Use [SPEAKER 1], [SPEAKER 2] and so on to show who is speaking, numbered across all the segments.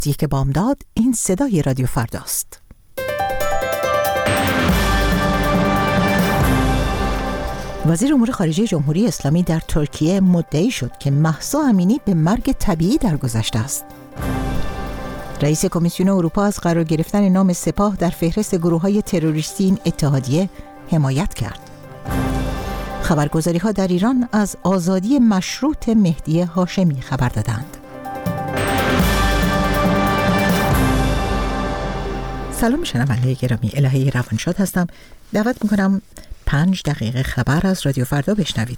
[SPEAKER 1] که بامداد. این صدای رادیو فرداست. وزیر امور خارجه جمهوری اسلامی در ترکیه مدعی شد که مهسا امینی به مرگ طبیعی درگذشته است. رئیس کمیسیون اروپا از قرار گرفتن نام سپاه در فهرست گروه‌های تروریستی این اتحادیه حمایت کرد. خبرگزاری‌ها در ایران از آزادی مشروط مهدی هاشمی خبر دادند. سلام شنوندگان گرامی، الهه روانشاد هستم. دعوت می‌کنم 5 دقیقه خبر از رادیو فردا بشنوید.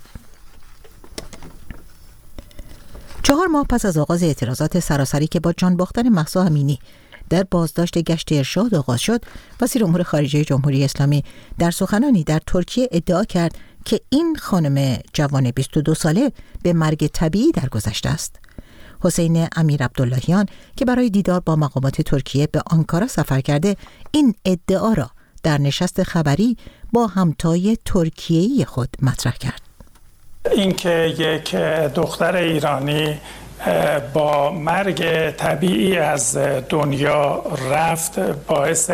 [SPEAKER 1] 4 ماه پس از آغاز اعتراضات سراسری که با جان باختن مهسا امینی در بازداشت گشت ارشاد آغاز شد، وزیر امور خارجه جمهوری اسلامی در سخنانی در ترکیه ادعا کرد که این خانم جوان 22 ساله به مرگ طبیعی درگذشته است. حسین امیر عبداللهیان که برای دیدار با مقامات ترکیه به آنکارا سفر کرده، این ادعا را در نشست خبری با همتای ترکیه‌ای خود مطرح کرد.
[SPEAKER 2] اینکه یک دختر ایرانی با مرگ طبیعی از دنیا رفت باعث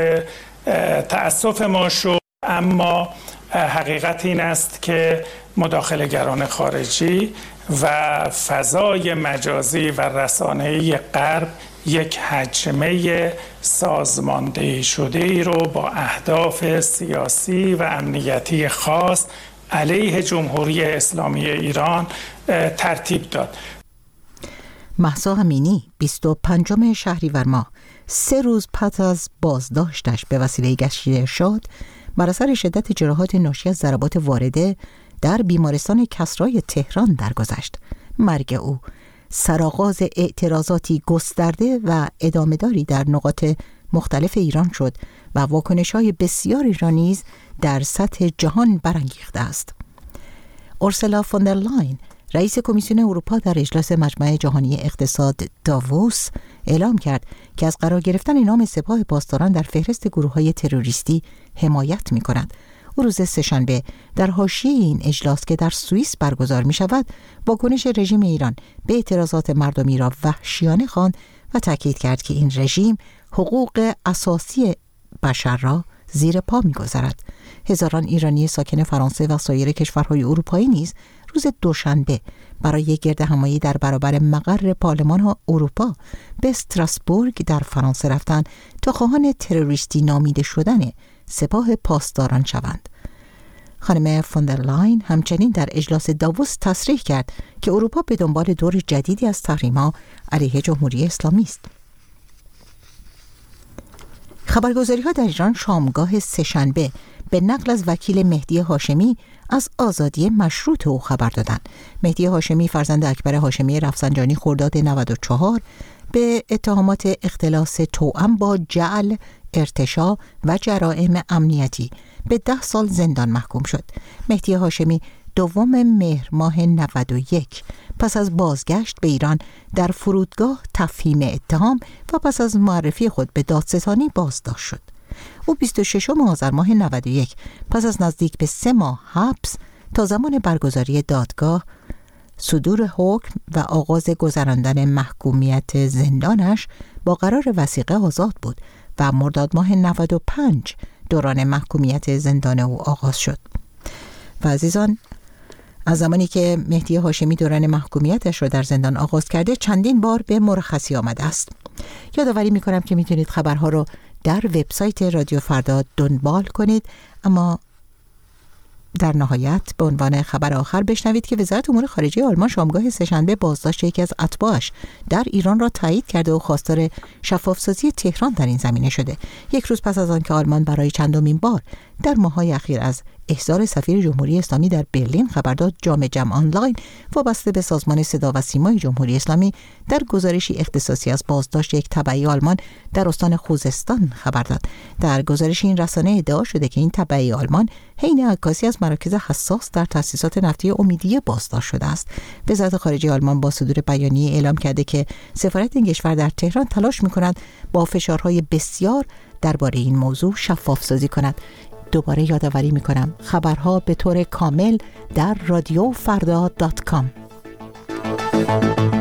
[SPEAKER 2] تأسف ما شد، اما حقیقت این است که مداخله‌گران خارجی و فضای مجازی و رسانه‌ای غرب یک هجمه سازماندهی شده ای رو با اهداف سیاسی و امنیتی خاص علیه جمهوری اسلامی ایران ترتیب داد.
[SPEAKER 1] مهسا امینی 25 شهریور ماه 3 روز پس از بازداشتش به وسیله گشت ارشاد بر اثر شدت جراحات ناشی از ضربات وارده در بیمارستان کسرای تهران درگذشت. مرگ او سرآغاز اعتراضاتی گسترده و ادامه‌داری در نقاط مختلف ایران شد و واکنش‌های بسیاری را نیز در سطح جهان برانگیخته است. اورسولا فون در لاین، رئیس کمیسیون اروپا، در اجلاس مجمع جهانی اقتصاد داووس اعلام کرد که از قرار گرفتن نام سپاه پاسداران در فهرست گروه‌های تروریستی حمایت می‌کند. او روز سه‌شنبه در حاشیه این اجلاس که در سوئیس برگزار می‌شود، واکنش رژیم ایران به اعتراضات مردمی را وحشیانه خواند و تاکید کرد که این رژیم حقوق اساسی بشر را زیر پا می‌گذارد. هزاران ایرانی ساکن فرانسه و سایر کشورهای اروپایی نیز روز دوشنبه برای گردهمایی در برابر مقر پارلمان اروپا به استراسبورگ در فرانسه رفتند تا خواهان تروریستی نامیده شدن سپاه پاسداران شوند. خانم فون در لاین همچنین در اجلاس داووس تصریح کرد که اروپا به دنبال دور جدیدی از تحریم‌ها علیه جمهوری اسلامی است. خبرگزاری‌ها در ایران شامگاه سه‌شنبه به نقل از وکیل مهدی هاشمی از آزادی مشروط او خبر دادند. مهدی هاشمی فرزند اکبر هاشمی رفسنجانی خرداد 94 به اتهامات اختلاس توأم با جعل، ارتشاء و جرائم امنیتی به 10 سال زندان محکوم شد. مهدی هاشمی 2 مهر ماه 91 پس از بازگشت به ایران در فرودگاه تفهیم اتهام و پس از معرفی خود به دادستانی بازداشت شد. او 26 آذر ماه 91 پس از نزدیک به 3 ماه حبس تا زمان برگزاری دادگاه، صدور حکم و آغاز گذراندن محکومیت زندانش با قرار وثیقه آزاد بود و مرداد ماه 95 دوران محکومیت زندان او آغاز شد. و عزیزان، از زمانی که مهدی هاشمی دوران محکومیتش را در زندان آغاز کرده چندین بار به مرخصی آمده است. یادآوری می‌کنم که میتونید خبرها رو در وبسایت رادیو فردا دنبال کنید، اما در نهایت به عنوان خبر آخر بشنوید که وزارت امور خارجه آلمان شامگاه سه‌شنبه بازداشت یکی از اتباعش در ایران را تایید کرده و خواستار شفافسازی تهران در این زمینه شده. 1 روز پس از آنکه آلمان برای چندمین بار در ماه‌های اخیر از احضار سفیر جمهوری اسلامی در برلین خبر داد، جام جم آنلاین وابسته به سازمان صدا و سیمای جمهوری اسلامی در گزارشی اختصاصی از بازداشت یک تبعی آلمان در استان خوزستان خبر داد. در گزارش این رسانه ادعا شده که این تبعی آلمان حین عکاسی از مراکز حساس در تأسیسات نفتی امیدیه بازداشت شده است. وزارت خارجه آلمان با صدور بیانیه اعلام کرده که سفارت این کشور در تهران تلاش می‌کند با فشارهای بسیار درباره این موضوع شفاف سازی کند. دوباره یادآوری می‌کنم خبرها به طور کامل در رادیوفردا.com.